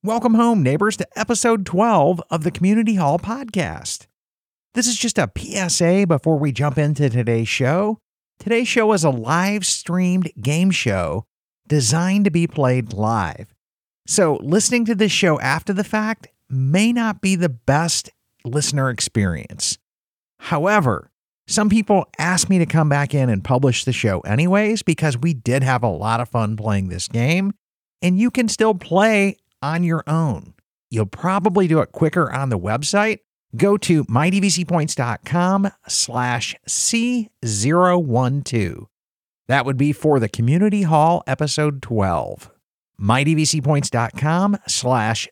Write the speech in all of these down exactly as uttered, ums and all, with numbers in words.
Welcome home, neighbors, to episode twelve of the Community Hall podcast. This is just a P S A before we jump into today's show. Today's show is a live-streamed game show designed to be played live. So listening to this show after the fact may not be the best listener experience. However, some people asked me to come back in and publish the show anyways because we did have a lot of fun playing this game, and you can still play on your own. You'll probably do it quicker on the website. Go to mydvcpoints.com slash C012. That would be for the Community Hall episode twelve. mydvcpoints.com slash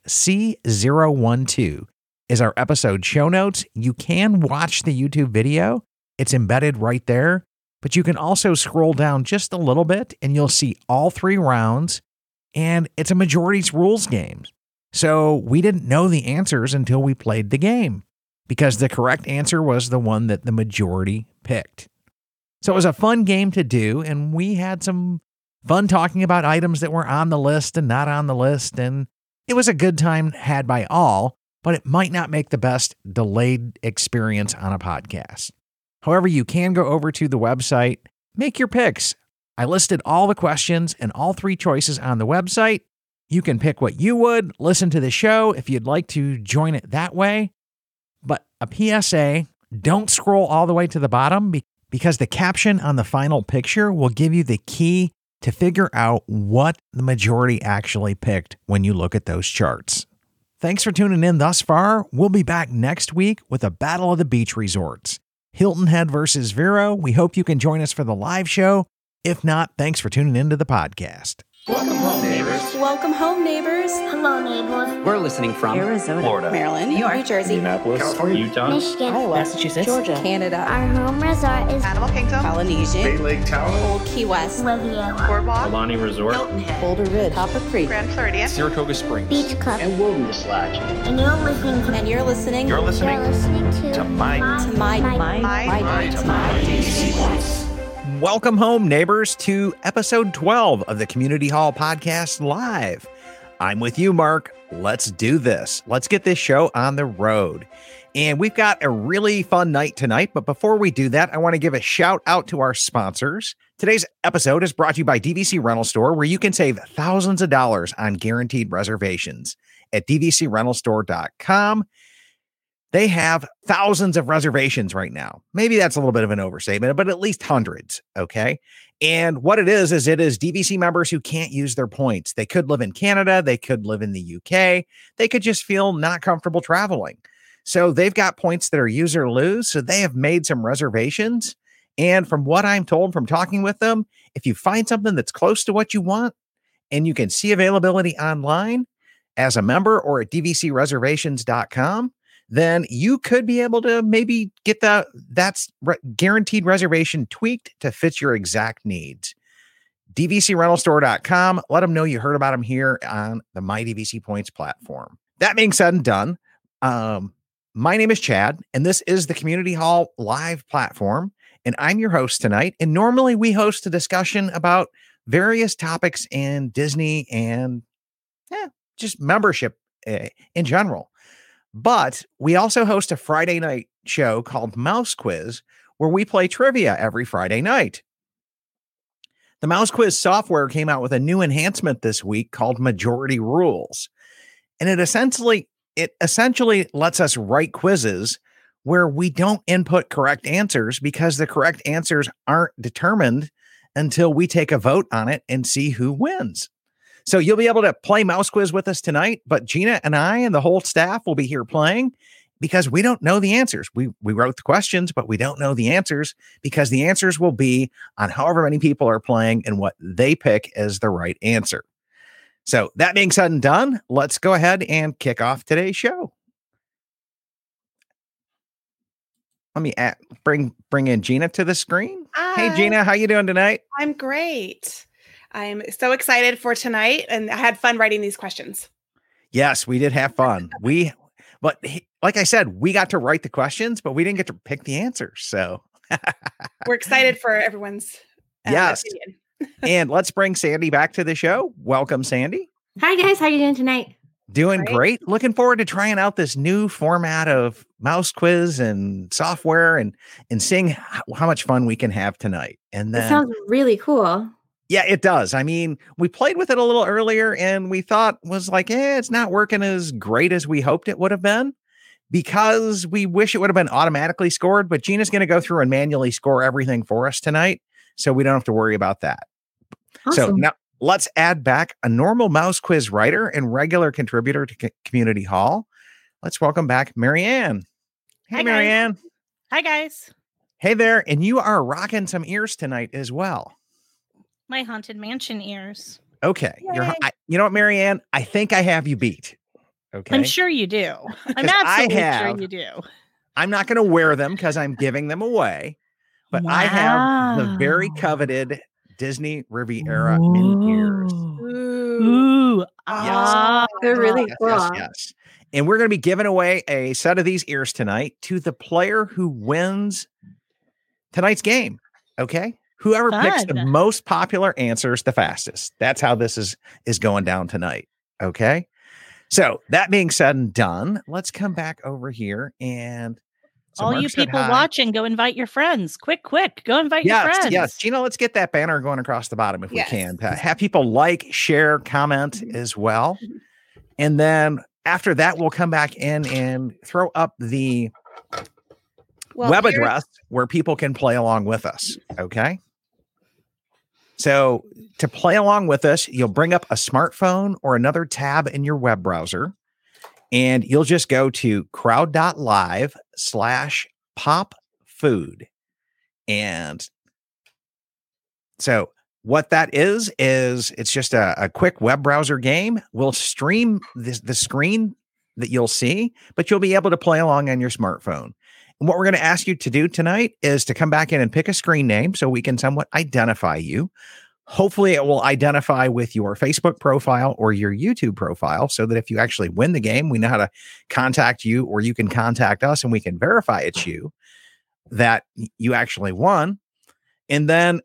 C012 is our episode show notes. You can watch the YouTube video. It's embedded right there, but you can also scroll down just a little bit and you'll see all three rounds. And it's a majorities rules game. So we didn't know the answers until we played the game because the correct answer was the one that the majority picked. So it was a fun game to do, and we had some fun talking about items that were on the list and not on the list, and it was a good time had by all, but it might not make the best delayed experience on a podcast. However, you can go over to the website, make your picks. I listed all the questions and all three choices on the website. You can pick what you would, listen to the show if you'd like to join it that way. But a P S A, don't scroll all the way to the bottom because the caption on the final picture will give you the key to figure out what the majority actually picked when you look at those charts. Thanks for tuning in thus far. We'll be back next week with a Battle of the Beach Resorts. Hilton Head versus Vero. We hope you can join us for the live show. If not, thanks for tuning into the podcast. Welcome home, neighbors. Welcome home, neighbors. Hello, neighbors. We're listening from Arizona, Florida, Maryland, New York, New Jersey, Minneapolis, California, Utah, Michigan, Iowa, Massachusetts, Georgia, Canada, our home resort is Animal Kingdom, Polynesia, Bay Lake Town, Old Key West, Riviera, Boardwalk, Alani Resort, Hilton Head, Boulder Ridge, Copper Creek, Grand Floridian, Saratoga Springs, Beach Club, and Wilderness Lodge. and you're listening to and you're listening You're listening you're listening to, to my- to my, my, my, my, my, to my, D V C Points. Welcome home, neighbors, to episode twelve of the Community Hall podcast live. I'm with you, Mark. Let's do this. Let's get this show on the road. And we've got a really fun night tonight. But before we do that, I want to give a shout out to our sponsors. Today's episode is brought to you by D V C Rental Store, where you can save thousands of dollars on guaranteed reservations at d v c rental store dot com. They have thousands of reservations right now. Maybe that's a little bit of an overstatement, but at least hundreds. Okay. And what it is, is it is D V C members who can't use their points. They could live in Canada. They could live in the U K. They could just feel not comfortable traveling. So they've got points that are use or lose. So they have made some reservations. And from what I'm told from talking with them, if you find something that's close to what you want and you can see availability online as a member or at d v c reservations dot com, then you could be able to maybe get that that's re- guaranteed reservation tweaked to fit your exact needs. d v c rental store dot com. Let them know you heard about them here on the My D V C Points platform. That being said and done, um, my name is Chad, and this is the Community Hall live platform, and I'm your host tonight. And normally we host a discussion about various topics in Disney and eh, just membership uh, in general. But we also host a Friday night show called Mouse Quiz, where we play trivia every Friday night. The Mouse Quiz software came out with a new enhancement this week called Majority Rules. And it essentially, it essentially lets us write quizzes where we don't input correct answers because the correct answers aren't determined until we take a vote on it and see who wins. So you'll be able to play Mouse Quiz with us tonight, but Gina and I and the whole staff will be here playing because we don't know the answers. We we wrote the questions, but we don't know the answers because the answers will be on however many people are playing and what they pick as the right answer. So that being said and done, let's go ahead and kick off today's show. Let me add, bring bring in Gina to the screen. Hi. Hey, Gina, how you doing tonight? I'm great. I'm so excited for tonight, and I had fun writing these questions. Yes, we did have fun. We, but he- like I said, we got to write the questions, but we didn't get to pick the answers. So We're excited for everyone's uh, Yes. opinion. And let's bring Sandy back to the show. Welcome, Sandy. Hi guys, how you doing tonight? Doing Right? great. Looking forward to trying out this new format of mouse quiz and software and and seeing how, how much fun we can have tonight. And That then sounds really cool. yeah, it does. I mean, we played with it a little earlier and we thought was like, eh, it's not working as great as we hoped it would have been because we wish it would have been automatically scored. But Gina's going to go through and manually score everything for us tonight. So we don't have to worry about that. So Awesome. now let's add back a normal mouse quiz writer and regular contributor to C- Community Hall. Let's welcome back Marianne. Hey, Hi, guys. Marianne. Hi, guys. Hey there. And you are rocking some ears tonight as well. My Haunted Mansion ears. Okay. You're, Yay. I, you know what, Marianne? I think I have you beat. Okay. I'm sure you do. I'm 'Cause I absolutely have- sure you do. I'm not going to wear them because I'm giving them away, but I have the very Wow. coveted Disney Riviera mini ears. Ooh. Ooh. Ah. They're really Yes, cool. yes, yes. And we're going to be giving away a set of these ears tonight to the player who wins tonight's game. Okay. Whoever picks the Fun. most popular answers the fastest. That's how this is, is going down tonight. Okay. So that being said and done, let's come back over here and so All Mark you said people hi. watching, go invite your friends. Quick, quick. Go invite your Yes, friends. yes. Gina, let's get that banner going across the bottom if Yes. we can. To have people like, share, comment as well. And then after that, we'll come back in and throw up the Well, web here's- address where people can play along with us. Okay. So to play along with us, you'll bring up a smartphone or another tab in your web browser, and you'll just go to crowd.live slash pop food. And so what that is, is it's just a, a quick web browser game. We'll stream this, the screen that you'll see, but you'll be able to play along on your smartphone. And what we're going to ask you to do tonight is to come back in and pick a screen name so we can somewhat identify you. Hopefully it will identify with your Facebook profile or your YouTube profile so that if you actually win the game, we know how to contact you, or you can contact us and we can verify it's you that you actually won. And then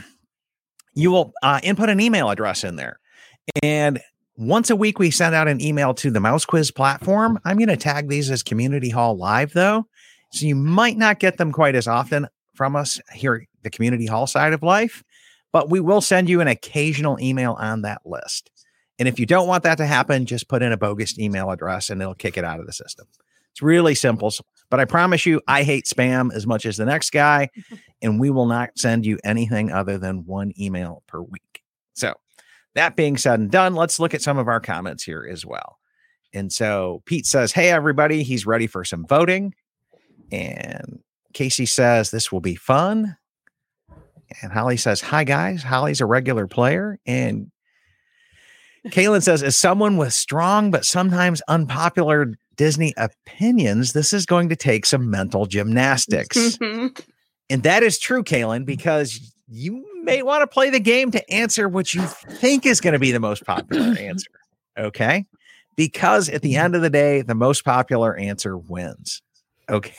you will uh, input an email address in there. And once a week, we send out an email to the Mouse Quiz platform. I'm going to tag these as Community Hall Live, though. So you might not get them quite as often from us here at the Community Hall side of life, but we will send you an occasional email on that list. And if you don't want that to happen, just put in a bogus email address and it'll kick it out of the system. It's really simple, but I promise you, I hate spam as much as the next guy, and we will not send you anything other than one email per week. So that being said and done, let's look at some of our comments here as well. And so Pete says, hey, everybody, he's ready for some voting. And Casey says, this will be fun. And Holly says, hi, guys. Holly's a regular player. And Kaylin says, as someone with strong but sometimes unpopular Disney opinions, this is going to take some mental gymnastics. Mhm. And that is true, Kaylin, because you may want to play the game to answer what you think is going to be the most popular answer. Okay. Because at the end of the day, the most popular answer wins. Okay.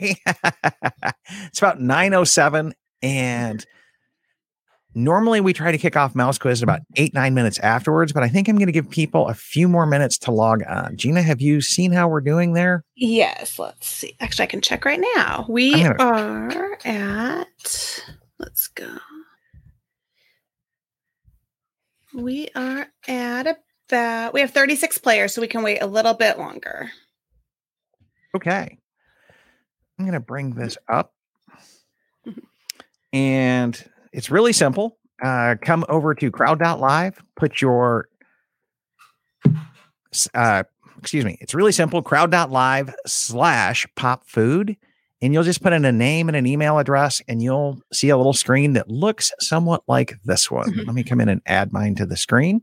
It's about nine oh seven. And normally we try to kick off Mouse Quiz about eight, nine minutes afterwards, but I think I'm going to give people a few more minutes to log on. Gina, have you seen how we're doing there? Yes, let's see. Actually, I can check right now. We I'm are at, let's go. We are at about, we have thirty-six players, so we can wait a little bit longer. Okay. I'm going to bring this up. And it's really simple. Uh, come over to crowd.live, put your, uh, excuse me, it's really simple, crowd.live slash pop food. And you'll just put in a name and an email address, and you'll see a little screen that looks somewhat like this one. Mhm. Let me come in and add mine to the screen.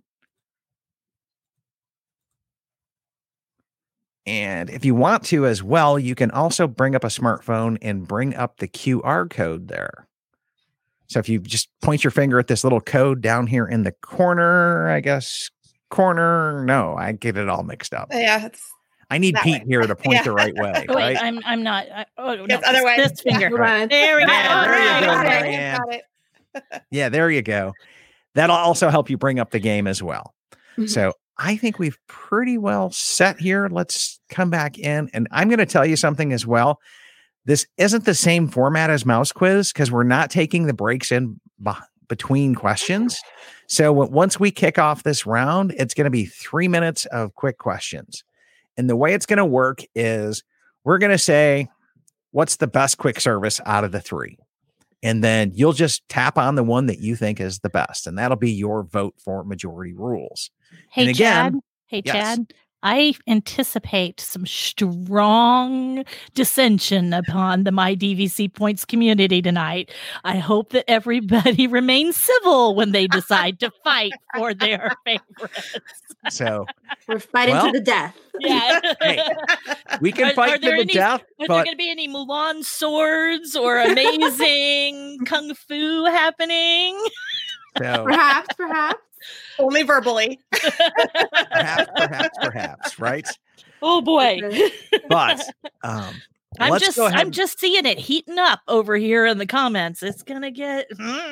And if you want to as well, you can also bring up a smartphone and bring up the Q R code there. So if you just point your finger at this little code down here in the corner, I guess, corner, no, I get it all mixed up. Yeah, it's I need that Pete way. here to point Yeah. the right way, Oh, wait, right? I'm I'm not. I, oh no, Yes, other way. this finger. Hold on. There we go. Yeah, there you All go, right. Got it, Marianne. got it. Yeah, there you go. That'll also help you bring up the game as well. Mhm. So I think we've pretty well set here. Let's come back in. And I'm going to tell you something as well. This isn't the same format as Mouse Quiz because we're not taking the breaks in be- between questions. So w- once we kick off this round, it's going to be three minutes of quick questions. And the way it's going to work is we're going to say, what's the best quick service out of the three? And then you'll just tap on the one that you think is the best. And that'll be your vote for majority rules. Hey, And again, Chad. Hey, yes. Chad. I anticipate some strong dissension upon the My D V C Points community tonight. I hope that everybody remains civil when they decide to fight for their favorites. So We're fighting Well, to the death. Yeah. hey, we can Are- fight are to there the any- death, Are there but going to be any Mulan swords or amazing kung fu happening? so Perhaps, perhaps. Only verbally. perhaps, perhaps, perhaps, right? Oh boy. But um, I'm let's just go ahead. I'm just seeing it heating up over here in the comments. It's gonna get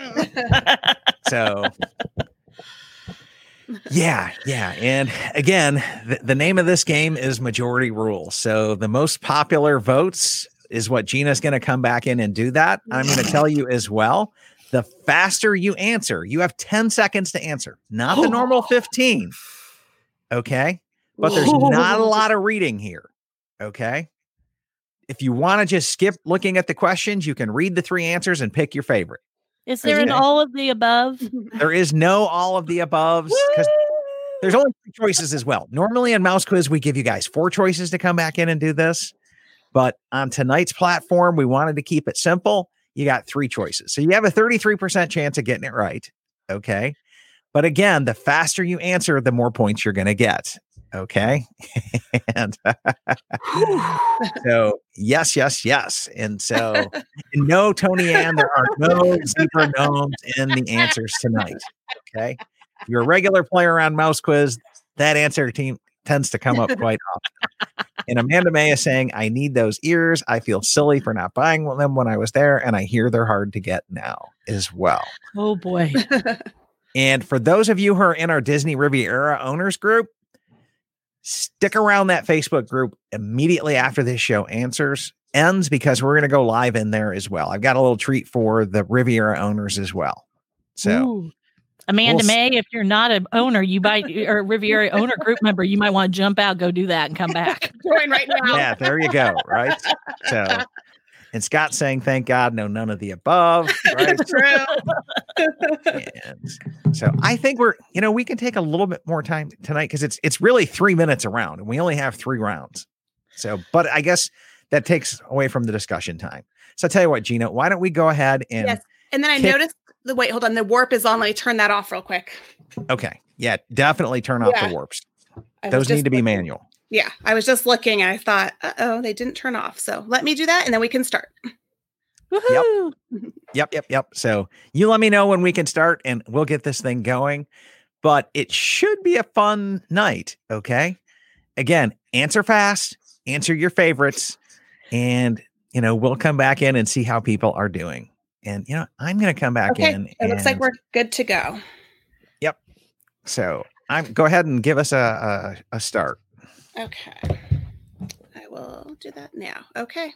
So, yeah, yeah. And again, the, the name of this game is Majority Rules. So the most popular votes is what Gina's going to come back in and do that. I'm going to tell you as well. The faster you answer, you have ten seconds to answer, not the normal fifteen. Okay. But there's not a lot of reading here. Okay. If you want to just skip looking at the questions, you can read the three answers and pick your favorite. Is there an Okay. all of the above? There is no all of the above because there's only three choices as well. Normally in Mouse Quiz, we give you guys four choices to come back in and do this. But on tonight's platform, we wanted to keep it simple. You got three choices. So you have a thirty-three percent chance of getting it right. Okay. But again, the faster you answer, the more points you're going to get. Okay. And so, yes, yes, yes. And so, no, Tony Ann, there are no zebra gnomes in the answers tonight. Okay. If you're a regular player on Mouse Quiz, that answer team tends to come up quite often. And Amanda May is saying, I need those ears. I feel silly for not buying them when I was there. And I hear they're hard to get now as well. Oh boy. And for those of you who are in our Disney Riviera owners group, stick around that Facebook group immediately after this show answers ends because we're going to go live in there as well. I've got a little treat for the Riviera owners as well. So Ooh. Amanda We'll s- May, if you're not an owner, you might or a Riviera owner group member, you might want to jump out, go do that, and come back. Join right now. yeah, there you go. Right. So, and Scott saying, thank God, no, none of the above. Right. True. And so I think we're, you know, we can take a little bit more time tonight because it's it's really three minutes around and we only have three rounds. So, but I guess that takes away from the discussion time. So I tell you what, Gina, why don't we go ahead and Yes. And then I kick- noticed the wait, hold on. The warp is on. Let me turn that off real quick. okay. Yeah, definitely turn off Yeah. the warps. I was Those need just to be looking- manual. Yeah. I was just looking and I thought, uh oh, they didn't turn off. So let me do that and then we can start. Woohoo! Yep, yep, yep. So you let me know when we can start and we'll get this thing going. But it should be a fun night. Okay. Again, answer fast, answer your favorites, and you know, we'll come back in and see how people are doing. And you know, I'm gonna come back Okay. in. It looks like and- we're good to go. so I'm go ahead and give us a a, a start. Okay. I will do that now. Okay.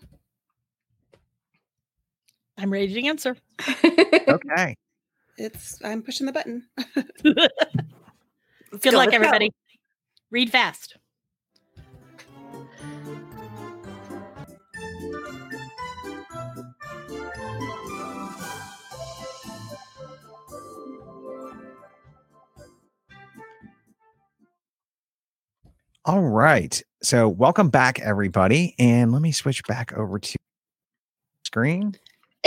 I'm ready to answer. Okay. It's I'm pushing the button. Good go, luck, let's go. everybody. Read fast. All right. So welcome back, everybody. And let me switch back over to screen.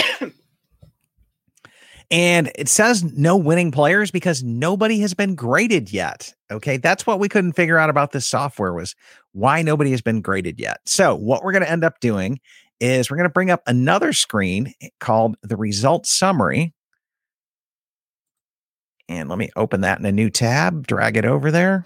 And it says no winning players because nobody has been graded yet. Okay. That's what we couldn't figure out about this software was why nobody has been graded yet. So what we're going to end up doing is we're going to bring up another screen called the results summary. And let me open that in a new tab, drag it over there.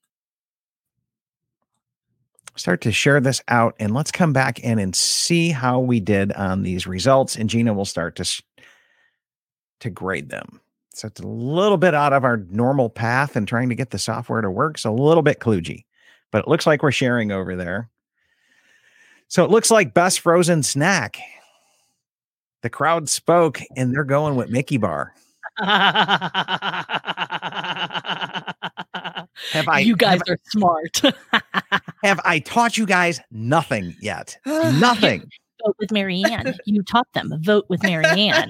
Start to share this out and let's come back in and see how we did on these results. And Gina will start to, to grade them. So it's a little bit out of our normal path and trying to get the software to work. So a little bit kludgy, but it looks like we're sharing over there. So it looks like best frozen snack. The crowd spoke and they're going with Mickey Bar. Have I, you guys have, are smart. have I taught you guys nothing yet? Nothing. Vote with Marianne. You taught them. Vote with Marianne.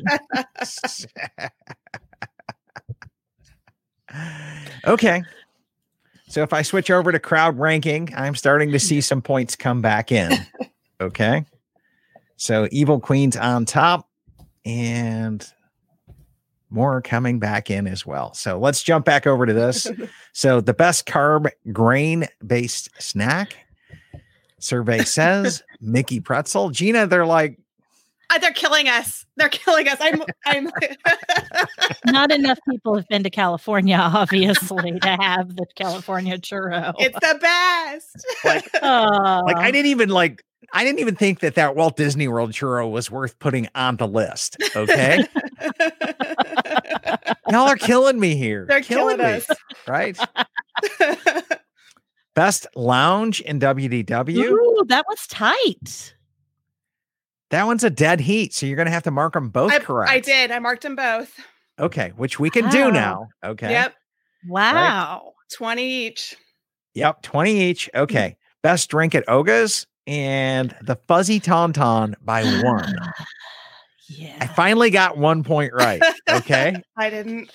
Okay. So if I switch over to crowd ranking, I'm starting to see some points come back in. Okay. So Evil Queen's on top and more coming back in as well. So let's jump back over to this. So the best carb grain based snack survey says Mickey Pretzel. Gina, they're like, Uh, they're killing us. They're killing us. I'm. I'm. Not enough people have been to California, obviously, to have the California churro. It's the best. like, Oh. like I didn't even like, I didn't even think that that Walt Disney World churro was worth putting on the list. Okay. Y'all are killing me here. They're killing, killing me, us. right? Best lounge in W D W. Ooh, that was tight. That one's a dead heat. So you're going to have to mark them both I, correct. I did. I marked them both. Okay. Which we can do Wow. now. Okay. Yep. Wow. twenty each. Yep. twenty each. Okay. Best drink at Oga's and the Fuzzy Tauntaun by one. I Yeah. finally got one point right. Okay. I didn't.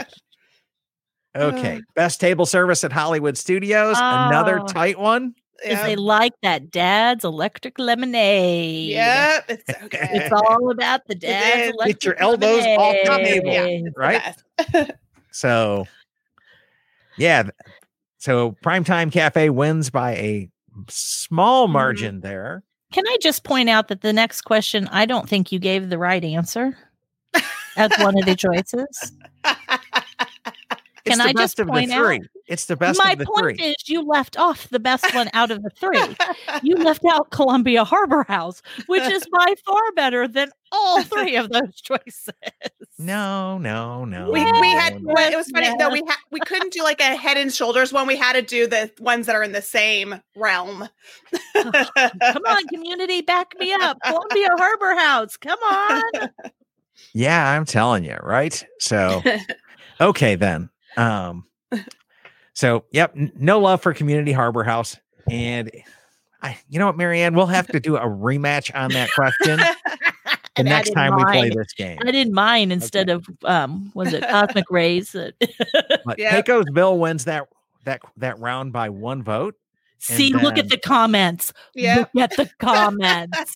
Okay. Best table service at Hollywood Studios. Another Oh. tight one. Because they like that Dad's Electric Lemonade. Yep. It's so good. It's all about the is. Dad's Electric Get your elbows off the Lemonade. table. It's the Right? best. So, yeah. th- So Primetime Cafe wins by a small Mhm. margin there. Can I just point out that the next question, I don't think you gave the right answer as one of the choices. It's Can the I best just of the point out- three. It's the best My of the point three. is you left off the best one out of the three. You left out Columbia Harbor House, which is by far better than all three of those choices. No, no, no. we no, we had. no. But it was funny Yeah. though. We had we couldn't do like a Head and Shoulders one. We had to do the ones that are in the same realm. Come on, community, back me up. Columbia Harbor House. Come on. Yeah, I'm telling you, right? So, okay then. Um, so yep, n- no love for Community Harbor House, and I, you know what, Marianne, we'll have to do a rematch on that question the And I next didn't time we play mind. this game. I didn't mind instead of um was it Cosmic Rays? that- But Yep. Pecos Bill wins that that that round by one vote. And See, look then- at the comments. Yep. Look at the comments.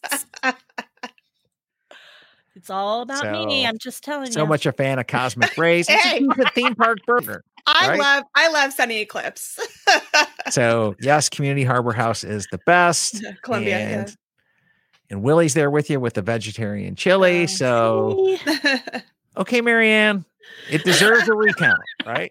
It's all about me. So- I'm just telling So you. much a fan of Cosmic Rays. It's Hey. a theme park burger. I Right? love I love Sunny Eclipse. So yes, Community Harbor House is the best. Columbia. and, and Willie's there with you with the vegetarian chili. Oh, so Yeah. okay, Marianne, it deserves a recount, right?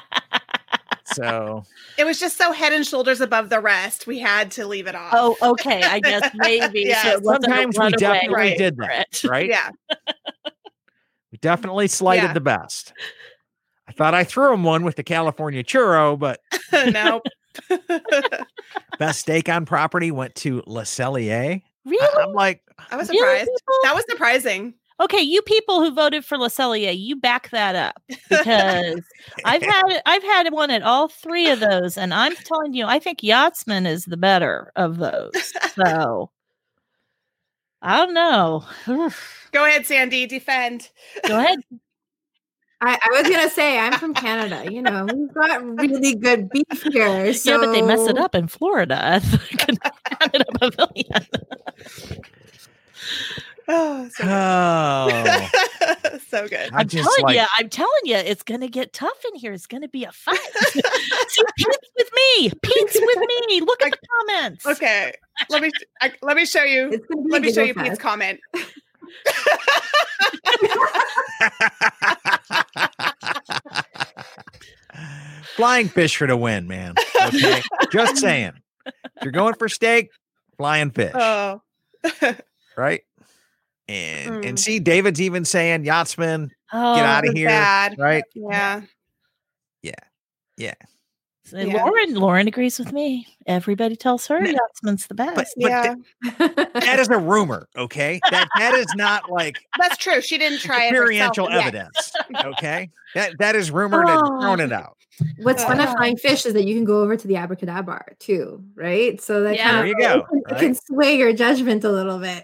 So It was just so head and shoulders above the rest. We had to leave it off. Oh, okay. I guess maybe. Yeah, so it wasn't a sometimes we runaway definitely right. did that, favorite. right? yeah. We definitely slighted Yeah. the best. I thought I threw him one with the California churro, but Nope. best steak on property went to Le Cellier. Really? I'm like, I was Really, surprised. people? That was surprising. Okay, you people who voted for Le Cellier, you back that up because I've had I've had one at all three of those, and I'm telling you, I think Yachtsman is the better of those. So I don't know. Oof. Go ahead, Sandy. Defend. Go ahead. I, I was gonna say I'm from Canada. You know, we've got really good beef here. So Yeah, but they mess it up in Florida at the Canada Pavilion. Oh, so oh, good. So good. I'm I'm just telling like, you, I'm telling you, it's gonna get tough in here. It's gonna be a fight. See, Pete's with me. Pete's with me. Look at the comments. Okay. Let me I, let me show you. It's gonna be Let a me show giggle you Pete's fest. comment. flying fish for the win, man. Okay, just saying. If you're going for steak, flying fish, Oh. right? And and Mm. see, David's even saying Yachtsman Oh, Get out It of was here. bad. Right? Yeah. Yeah. so Yeah. Lauren, Lauren agrees with me. Everybody tells her No, Yachtsman's the best. But Yeah. that is a rumor, okay? That that is not like That's true. She didn't try it experiential herself yet. evidence. Okay. That that is rumored and Oh. thrown it out. What's fun at Uh. Flying Fish is that you can go over to the Abracadabra too, right? So that Yeah. kind There of you go, it can, right? it can sway your judgment a little bit.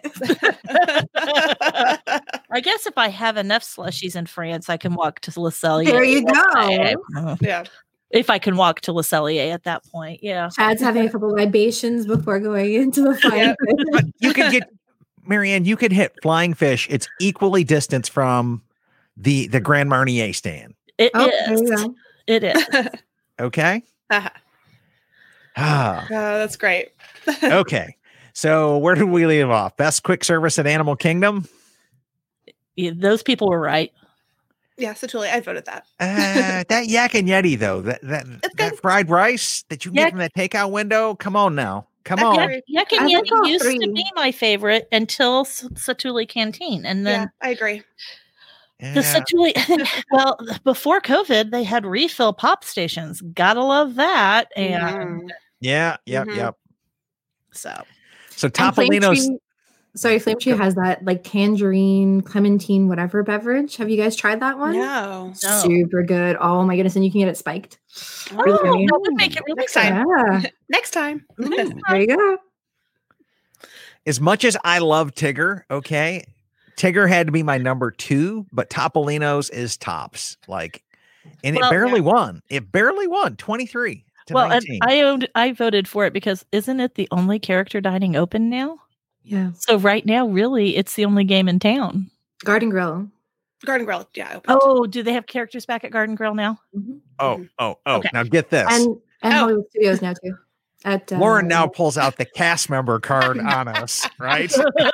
I guess if I have enough slushies in France, I can walk to Le Cellier. There you I- go. Yeah. If I can walk to Le Cellier at that point, yeah. Chad's having a couple libations before going into the Flying Yep. Fish. But you could get Marianne, you could hit Flying Fish. It's equally distanced from the the Grand Marnier stand. It Oh, there you is. go. It is. Okay. Uh-huh. Ah, Oh, that's great. okay. So where did we leave off? Best quick service at Animal Kingdom? Yeah, those people were right. Yeah, so Julie, I voted that. Uh, that Yak and Yeti though, that that, It's that good. fried rice that you can Yak- get from that takeout window. Come on now. Come I on. agree. Yak I and think all Yeti used to three. be my favorite until S- Satuli Canteen. And Yeah, then I agree. the Yeah. Satuli, well, before COVID, they had refill pop stations. Gotta love that. And Mhm. Yeah, yep, Mhm. yep. so, So And Flame Topolino's Tree- sorry, Flame Tree has that like tangerine, clementine, whatever beverage. Have you guys tried that one? No. No. Super good. Oh my goodness. And you can get it spiked. oh, Really? that would make it really Next good. time. Yeah. Next time. There you go. as much as I love Tigger, okay, Tigger had to be my number two, but Topolino's is tops. Like, and Well, it barely yeah. won. It barely won twenty-three to Well, and nineteen. I owned, I voted for it because isn't it the only character dining open now? Yeah. So right now, really, it's the only game in town. Garden Grill. Garden Grill. Yeah. Opened. Oh, do they have characters back at Garden Grill now? Mhm. oh, oh, oh. Okay. Now get this. And and Oh. Hollywood Studios now too. At uh, Lauren now pulls out the cast member card on us, right?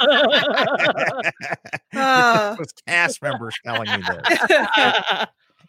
Oh. Those cast members telling me this.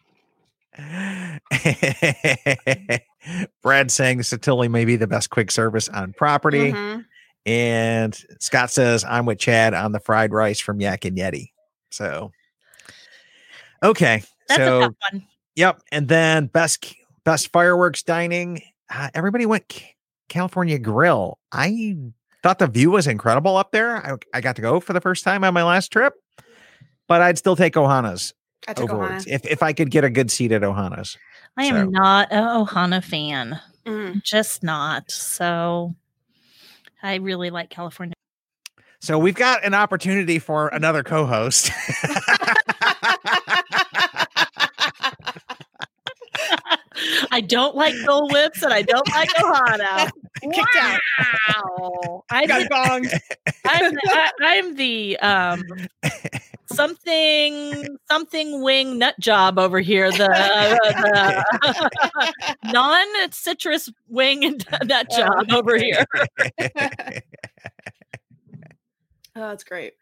Brad saying Satilli may be the best quick service on property. Mhm. And Scott says, I'm with Chad on the fried rice from Yak and Yeti. So, okay. That's so, a tough one. yep. And then best best fireworks dining. Uh, everybody went C- California Grill. I thought the view was incredible up there. I, I got to go for the first time on my last trip, but I'd still take Ohana's I took over Ohana. if if I could get a good seat at Ohana's. I am So- not a Ohana fan. Mm. Just not. So I really like California. So we've got an opportunity for another co-host. I don't like Dole Whips and I don't like Ohana. Kicked out. Wow. I Got did- gong. I'm, I, I'm the um, something something wing nut job over here. The, the non citrus wing nut job over here. Oh, that's great.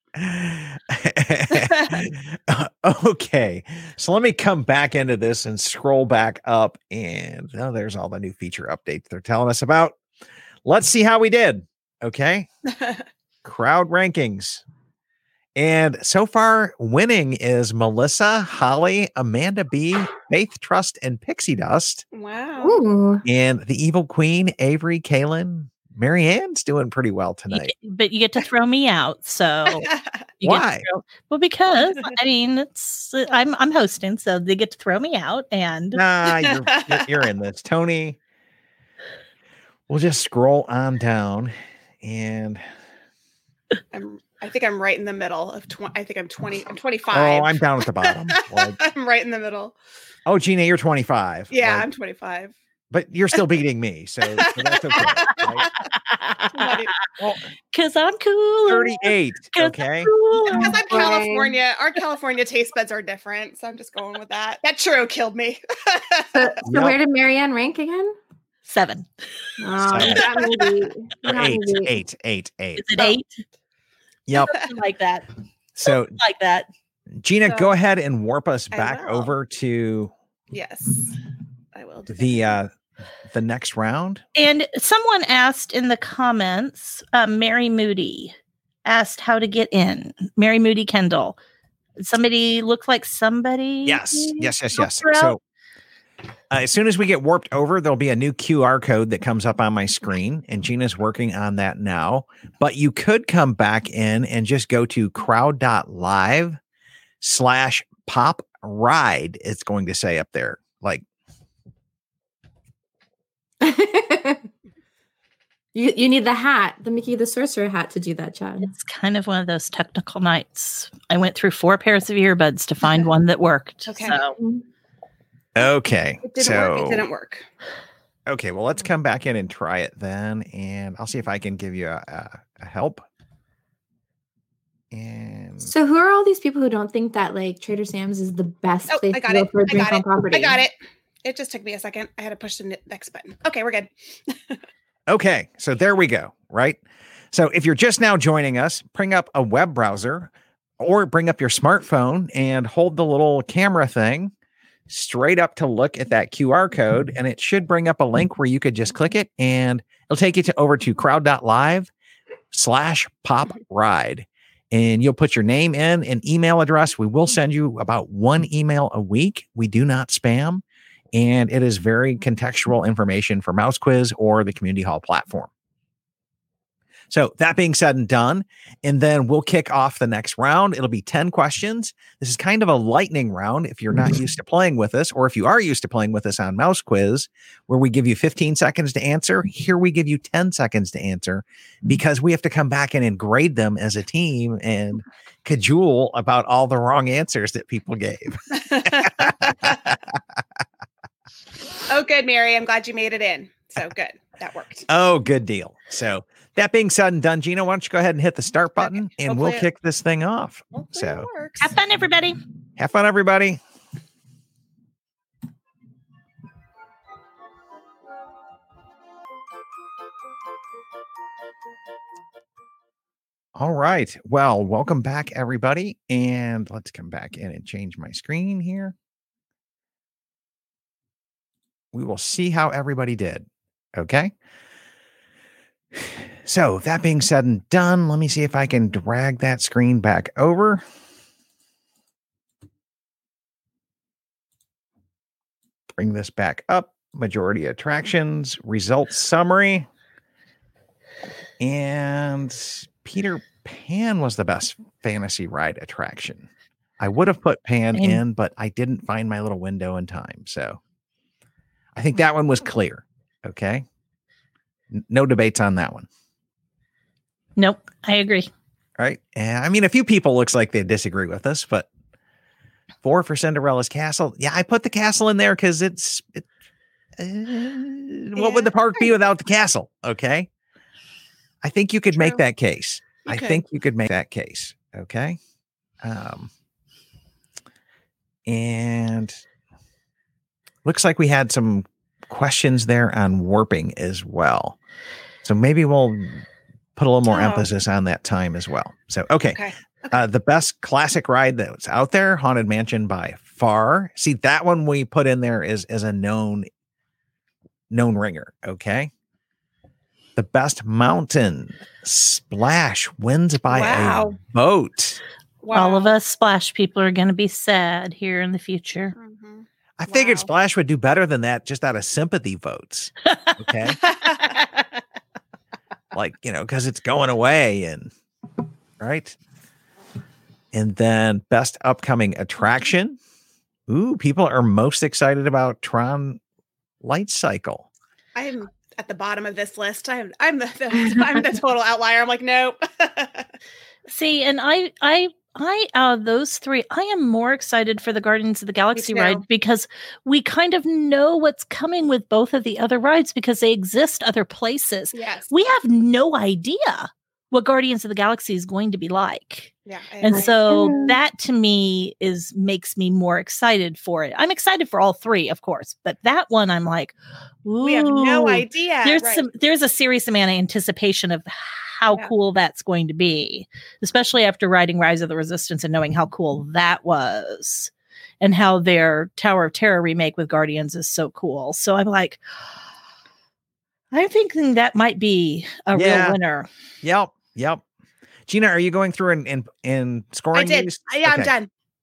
Okay, so let me come back into this and scroll back up, and oh, there's all the new feature updates they're telling us about. Let's see how we did. Okay, crowd rankings, and so far winning is Melissa, Holly, Amanda B, Faith Trust, and Pixie Dust, Wow. Ooh. and the Evil Queen, Avery, Kaylin. Marianne's doing pretty well You tonight. get- but you get to throw me out. So you get to Why? throw- well, because I mean, it's I'm I'm hosting, so they get to throw me out, and Nah, you're, you're you're in this, Tony. We'll just scroll on down, and I'm, I think I'm right in the middle of twenty. I think I'm twenty. I'm twenty-five. oh, I'm down at the bottom. Like, I'm right in the middle. oh, Gina, you're twenty-five. Yeah, Like, I'm twenty-five. but you're still beating me, so, so that's okay. Right? Bloody- Well, because I'm cool. thirty-eight. Okay. Because I'm California. Our California taste buds are different, so I'm just going with that. That churro killed me. So, so Yep. where did Marianne rank again? Seven. Oh, Seven. you got me beat. You Or got me eight, beat. eight, eight, eight. Is it eight? Yep. Something like that. So, Like that. Gina, So- go ahead and warp us I back will. over to Yes, I will. Do the that. uh the next round. And someone asked in the comments, uh, Mary Moody asked how to get in. Mary Moody Kendall. Somebody looked like somebody. Yes, yes, yes, yes. helped her out? So uh, as soon as we get warped over, there'll be a new Q R code that comes up on my screen, and Gina's working on that now. But you could come back in and just go to crowd.live slash pop ride. It's going to say up there, like, You you need the hat, the Mickey the Sorcerer hat to do that, Chad. It's kind of one of those technical nights. I went through four pairs of earbuds to find one that worked. Okay. So. okay. It didn't so, work. It didn't work. Okay, well, let's come back in and try it then, and I'll see if I can give you a, a, a help. And So who are all these people who don't think that like Trader Sam's is the best Oh, place I got to go it. for a I drink got on it. property? I got it. It just took me a second. I had to push the ne- next button. Okay, we're good. okay, so there we go, right? So if you're just now joining us, bring up a web browser or bring up your smartphone and hold the little camera thing straight up to look at that Q R code, and it should bring up a link where you could just click it, and it'll take you to over to crowd.live slash pop ride. And you'll put your name in and email address. We will send you about one email a week. We do not spam. And it is very contextual information for Mouse Quiz or the Community Hall platform. So that being said and done, and then we'll kick off the next round. It'll be ten questions. This is kind of a lightning round if you're not used to playing with us, or if you are used to playing with us on Mouse Quiz, where we give you fifteen seconds to answer. Here we give you ten seconds to answer, because we have to come back in and grade them as a team and cajole about all the wrong answers that people gave. Oh, good, Mary. I'm glad you made it in. So good. That worked. Oh, good deal. So that being said and done, Gina, why don't you go ahead and hit the start button, Okay. and Hopefully we'll it- kick this thing off. Hopefully So it works. Have fun, everybody. have fun, everybody. All right. Well, welcome back, everybody. And let's come back in and change my screen here. We will see how everybody did. Okay. So that being said and done, let me see if I can drag that screen back over. Bring this back up. Majority attractions, results summary. And Peter Pan was the best fantasy ride attraction. I would have put Pan Same. in, but I didn't find my little window in time. So I think that one was clear. Okay. N- No debates on that one. Nope, I agree. Right. And I mean, a few people looks like they disagree with us, but four for Cinderella's castle. Yeah, I put the castle in there because it's, it, uh, what would the park be without the castle? Okay. I think you could make True. that case. You I could. think you could make that case. Okay. Um, and looks like we had some questions there on warping as well. So maybe we'll put a little more Oh. emphasis on that time as well. So, okay. Okay. Uh, the best classic ride that's out there, Haunted Mansion by far. See, that one we put in there is as a known, known ringer. Okay. The best mountain, Splash, wins by Wow. a vote. All of Wow. us splash people are going to be sad here in the future. Mhm. I figured Wow. Splash would do better than that just out of sympathy votes. Okay. Like, you know, because it's going away and right. And then best upcoming attraction. Ooh, people are most excited about Tron Light Cycle. I'm at the bottom of this list. I'm I'm the, the I'm the total outlier. I'm like, nope. See, and I, I, I, out of those three, I am more excited for the Guardians of the Galaxy too. ride because we kind of know what's coming with both of the other rides because they exist other places. Yes. We have no idea what Guardians of the Galaxy is going to be like. Yeah. I And agree. so that to me is makes me more excited for it. I'm excited for all three, of course, but that one I'm like, ooh, we have no idea. There's Right. some there's a serious amount of anticipation of how Yeah. cool that's going to be, especially after riding Rise of the Resistance and knowing how cool that was and how their Tower of Terror remake with Guardians is so cool. So I'm like, I'm thinking that might be a Yeah. real winner. Yep. Yep. Gina, are you going through and and, and scoring I did. these? I- Yeah, I'm Okay. done.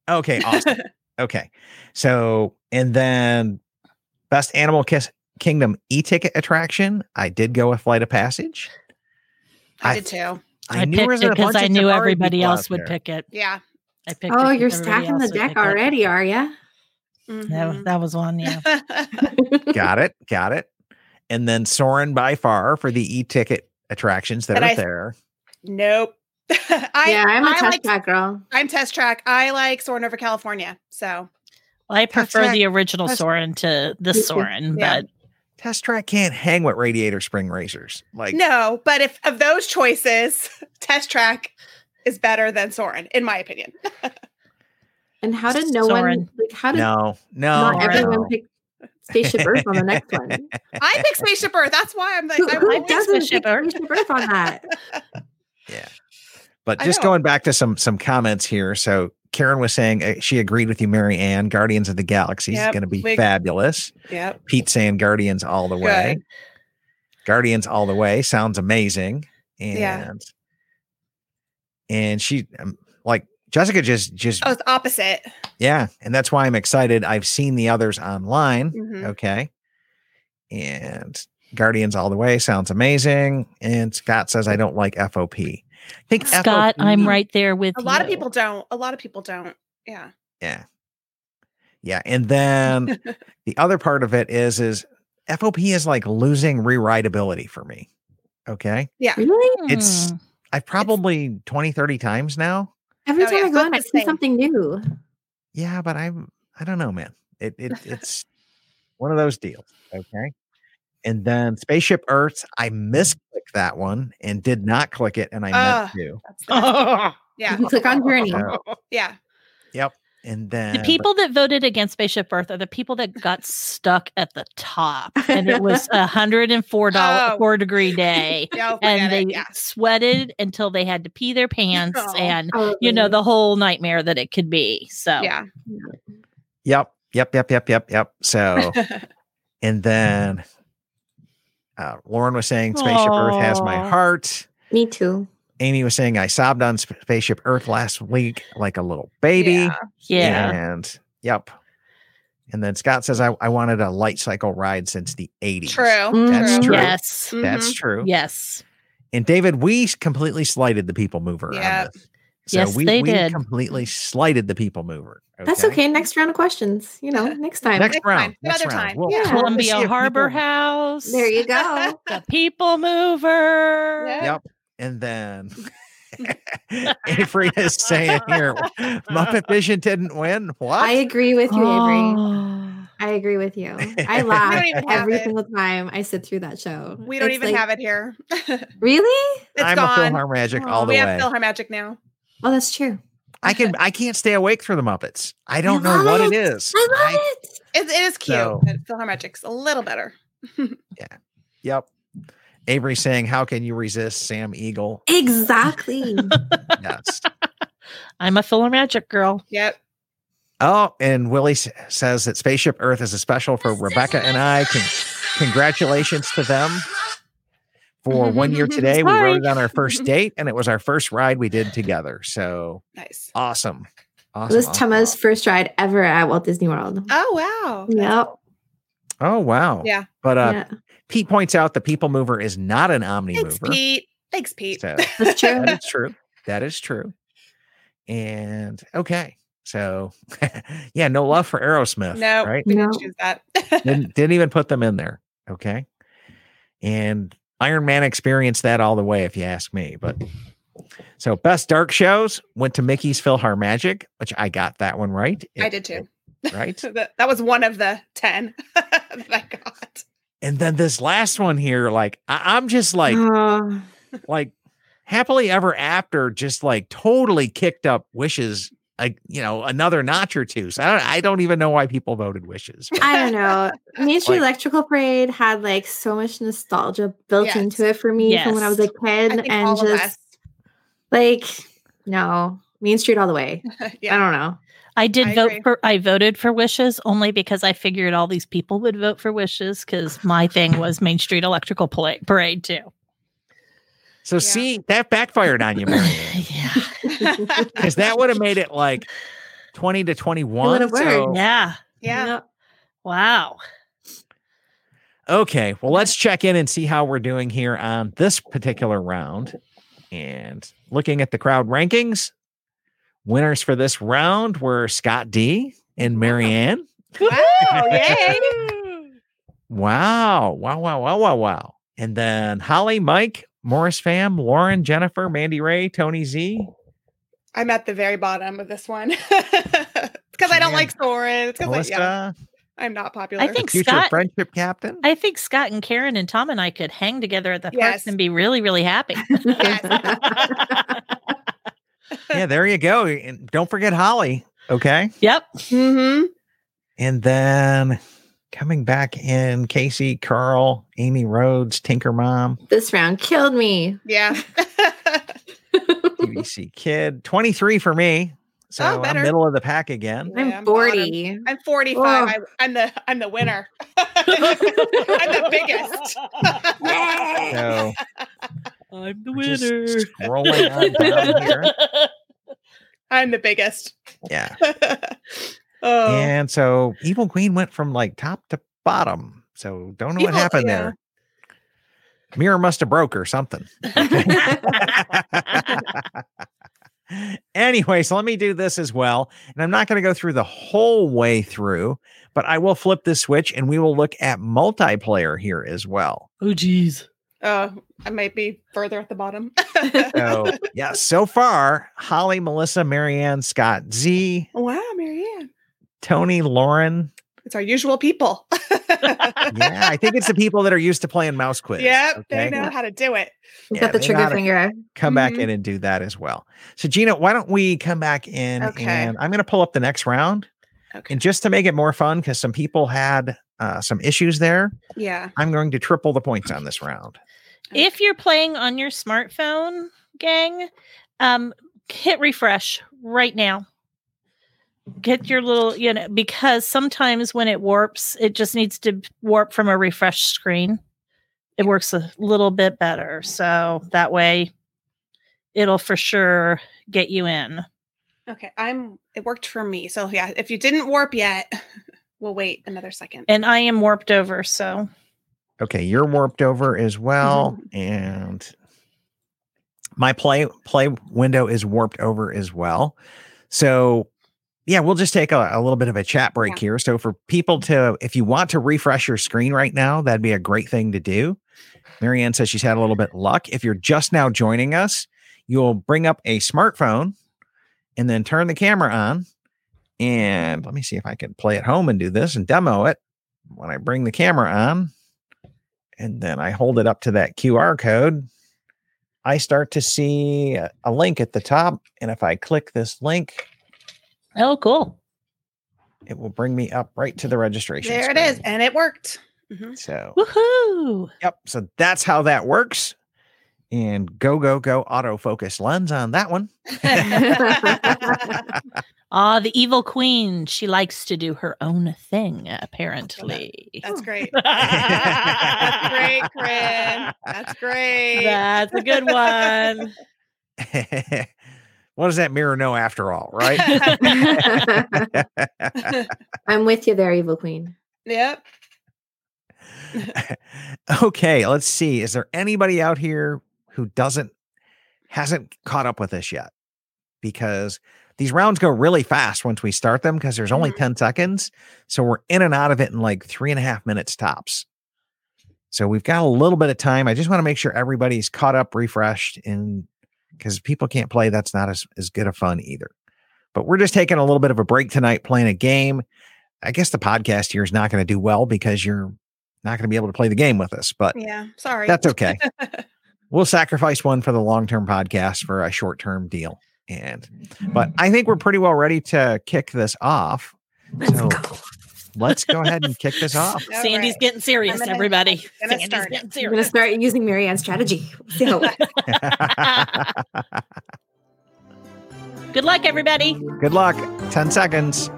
Okay, awesome. Okay. So, and then best Animal Kiss Kingdom e-ticket attraction, I did go with Flight of Passage. I, I- did too. I, I, knew there picked was it a because bunch I of knew Safari everybody people else out would there. pick it. Yeah. I picked Oh, it you're 'cause everybody stacking the else would deck pick it. already, are you? Yeah, Mhm. that was one. Yeah. Got it. Got it. And then Soarin' by far for the e-ticket attractions that But are I- there. Nope. I, yeah, I'm a I test like, track girl. I'm test track. I like Soarin' over California. So I prefer Track- the original that's- Soren to this Me too. Soren, Yeah. but Test Track can't hang with Radiator Spring Racers. Like, no, but if of those choices, test track is better than Soarin', in my opinion. And how did no Soren. one like? How did no, no, not Soren. everyone no. pick Spaceship Earth on the next one? I picked Spaceship Earth. That's why I'm like, Who, I who always- doesn't Spaceship pick Earth. Spaceship Earth on that? Yeah. But I just know. going back to some some comments here. So Karen was saying uh, she agreed with you, Mary Ann. Guardians of the Galaxy is Yep, going to be we- fabulous. Yep. Pete saying Guardians all the way. Good. Guardians all the way sounds amazing. And Yeah. and she um, like Jessica just just Oh, it's opposite. yeah, and that's why I'm excited. I've seen the others online. Mhm. Okay. And Guardians all the way sounds amazing. And Scott says I don't like F O P. I think Scott, F O P I'm right there with A lot of you. people don't. A lot of people don't. Yeah. Yeah. Yeah. And then the other part of it is is F O P is like losing rewritability for me. Okay. Really? It's Hmm. I've probably twenty, thirty times now. Every Oh, time yeah, I go it's on, the I see same. something new. Yeah, but I'm I don't know, man. It, it it's one of those deals. Okay. And then Spaceship Earth, I misclicked that one and did not click it, and I Ah. meant to. That's the, yeah. You click on Journey. So, Yeah. yep. And then The people that voted against Spaceship Earth are the people that got stuck at the top, and it was a hundred and four dollar Oh. four degree day, Yeah. and they it. Yeah. sweated until they had to pee their pants, Oh. and Oh, you know the whole nightmare that it could be. So Yeah. Yep. Yep. Yep. Yep. Yep. Yep. So and then uh, Lauren was saying Spaceship Earth has my Aw. heart. Me too. Amy was saying I sobbed on Sp- Spaceship Earth last week like a little baby. Yeah. yeah. And yep. And then Scott says I, I wanted a light cycle ride since the eighties. True. That's Mhm. true. Yes. That's Mhm. true. Yes. And David, we completely slighted the people mover Yep. on this. So Yes, we, they we did. completely slighted the people mover. That's okay. Next round of questions. You know, next time. Next Next round. time. Next Another round. time. We'll- Yeah. we'll see Columbia if Harbor people- House. There you go. The people mover. Yeah. Yep. And then Avery is saying here, Muppet Vision didn't win. What? I agree with you, Avery. Oh. I agree with you. I We laugh don't even have every it. single time I sit through that show. We don't It's even like, have it here. It's Really? I'm a gone. PhilharMagic Oh, all the we way. have PhilharMagic now. Oh, that's true. I can I can't stay awake for the Muppets. I don't know love what it it. is. I love it. It, it is cute. So- but PhilharMagic's a little better. Yep. Avery saying, "How can you resist Sam Eagle?" Exactly. Yes. I'm a PhilharMagic girl. Yep. Oh, and Willie s- says that Spaceship Earth is a special for Rebecca and I. Con- congratulations to them for one year today. We Sorry. rode it on our first date, and it was our first ride we did together. So Nice. awesome. It Awesome. was awesome, Tama's awesome. first ride ever at Walt Disney World. Oh wow. Yep. Oh, wow. Yeah. But uh, Yeah. Pete points out the People Mover is not an Omni Thanks, Mover. Pete. Thanks, Pete. So That's true. that is true. That is true. And okay. So yeah, no love for Aerosmith. No, Right. we didn't No. choose that. didn't, didn't even put them in there. Okay. And Iron Man experienced that all the way, if you ask me. But so best dark shows went to Mickey's PhilharMagic, which I got that one right. I It- did too. it- right. that, that was one of the ten that I got. And then this last one here, like I, I'm just like, Oh, like happily ever after, just like totally kicked up Wishes, like, you know, another notch or two. So I don't, I don't even know why people voted Wishes. I don't know. Main Street Like- Electrical Parade had like so much nostalgia built Yes. into it for me from when I was a Yes. kid, I think and all of just us. like no Main Street all the way. Yeah. I don't know. I did I vote agree. for I voted for Wishes only because I figured all these people would vote for Wishes because my thing was Main Street Electrical Pla- Parade too. So see, that backfired on you, Marianne, Yeah. because that would have made it like twenty to It twenty-one. would've worked. So, Yeah. Yeah. Yep. Wow. okay, well, let's check in and see how we're doing here on this particular round. And looking at the crowd rankings, winners for this round were Scott D and Marianne. Wow. Yay. Wow. Wow, wow, wow, wow, wow. And then Holly, Mike, Morris Fam, Lauren, Jennifer, Mandy Ray, Tony Z. I'm at the very bottom of this one. Because I don't Jan- like Soren. It's 'cause I, Melissa, yeah, I'm not popular. I think future Scott. friendship captain. I think Scott and Karen and Tom and I could hang together at the Yes. parks and be really, really happy. Yeah, there you go. And don't forget Holly. Okay. Yep. Mm-hmm. And then coming back in, Casey, Carl, Amy Rhodes, Tinker Mom, This round killed me. Yeah. T V C Kid, twenty-three for me. So Oh, I'm better. middle of the pack again. Yeah, I'm I'm forty. I'm forty-five. Oh. I, I'm the I'm the winner. I'm the biggest. So I'm the we're just winner. scrolling on down here. I'm the biggest. Yeah. Oh, And so Evil Queen went from like top to bottom. So don't know what Evil- happened yeah. there. Mirror must have broke or something. Anyway, so let me do this as well. And I'm not going to go through the whole way through, but I will flip the switch and we will look at multiplayer here as well. Oh, geez. oh, I might be further at the bottom. So, yeah, so far, Holly, Melissa, Marianne, Scott, Z, Wow, Marianne. Tony, Lauren. It's our usual people. Yeah, I think it's the people that are used to playing mouse quiz. Yep, they okay? know how to do it. You Yeah, got the they trigger gotta- finger. Come back Mhm. in and do that as well. So, Gina, why don't we come back in Okay. and I'm going to pull up the next round. Okay. And just to make it more fun, because some people had uh, some issues there, Yeah. I'm going to triple the points on this round. If you're playing on your smartphone, gang, um, hit refresh right now. Get your little, you know, because sometimes when it warps, it just needs to warp from a refresh screen. It works a little bit better. So that way it'll for sure get you in. Okay. I'm it worked for me. So yeah, if you didn't warp yet, we'll wait another second. And I am warped over. So Okay, you're warped over as well, Mm-hmm. and my play play window is warped over as well. So, yeah, we'll just take a, a little bit of a chat break Yeah. here. So, for people to, if you want to refresh your screen right now, that'd be a great thing to do. Marianne says she's had a little bit of luck. If you're just now joining us, you'll bring up a smartphone and then turn the camera on. And let me see if I can play at home and do this and demo it. When I bring the camera on, and then I hold it up to that Q R code, I start to see a, a link at the top. And if I click this link, oh, cool. it will bring me up right to the registration. There it is. screen. And it worked. Mhm. So, Woohoo. yep. So that's how that works. And go, go, go autofocus lens on that one. Ah, the evil queen. She likes to do her own thing, apparently. That's great. That's great, Corinne. That's great. That's a good one. What does that mirror know after all, right? I'm with you there, Evil Queen. Yep. Okay, let's see. Is there anybody out here who doesn't hasn't caught up with us yet? Because these rounds go really fast once we start them because there's only Mhm. ten seconds. So we're in and out of it in like three and a half minutes tops. So we've got a little bit of time. I just want to make sure everybody's caught up, refreshed, and because people can't play, that's not as, as good of fun either. But we're just taking a little bit of a break tonight, playing a game. I guess the podcast here is not going to do well because you're not going to be able to play the game with us, but Yeah. Sorry. that's okay. We'll sacrifice one for the long-term podcast for a short-term deal. And, but I think we're pretty well ready to kick this off. Let's So go. let's go ahead and kick this off. All Sandy's right. getting serious, I'm gonna- everybody. I'm gonna Sandy's start it. getting I'm serious. going to start using Marianne's strategy. See how it works. Good luck, everybody. Good luck. ten seconds.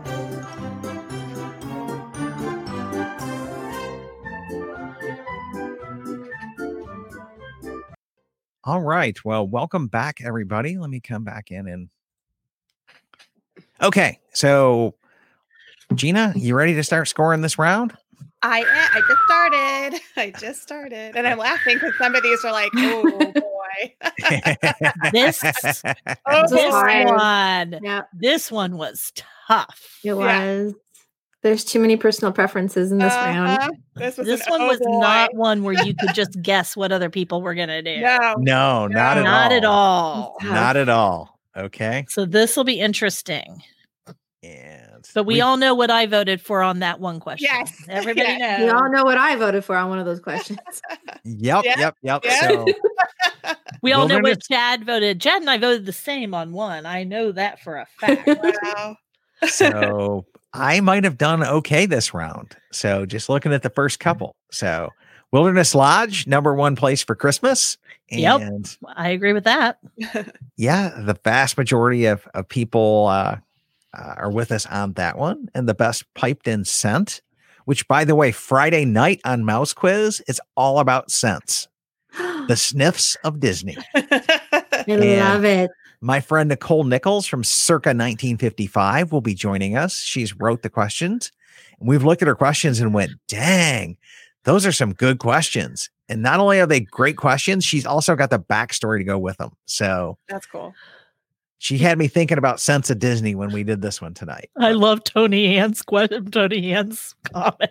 All right. Well, welcome back, everybody. Let me come back in and Okay, so Gina, you ready to start scoring this round? I am. I just started. I just started. And I'm laughing because some of these are like, oh boy. This, Oh, this hard. one, Yeah, this one was tough. it Yeah. was. There's too many personal preferences in this round. Uh-huh. This was This an one oh was boy. not one where you could just guess what other people were going to do. No. No, not at Not all. at all. Not at all. Okay. So this will be interesting. And But we, all know what I voted for on that one question. Yes. Everybody Yes. knows. We all know what I voted for on one of those questions. Yep, Yeah. yep, yep. Yeah. So We all know what Wilderness- Chad voted. Chad and I voted the same on one. I know that for a fact. Wow. so I might have done okay this round. So just looking at the first couple. So Wilderness Lodge, number one place for Christmas. Yep. And I agree with that. yeah, the vast majority of, of people uh, uh, are with us on that one. And the best piped in scent, which by the way, Friday night on Mouse Quiz is all about scents. The sniffs of Disney. I And- love it. My friend Nicole Nichols from circa nineteen fifty-five will be joining us. She's wrote the questions. And we've looked at her questions and went, dang, those are some good questions. And not only are they great questions, she's also got the backstory to go with them. So That's cool. she had me thinking about Sense of Disney when we did this one tonight. I love Tony Ann's question. Tony Ann's comment.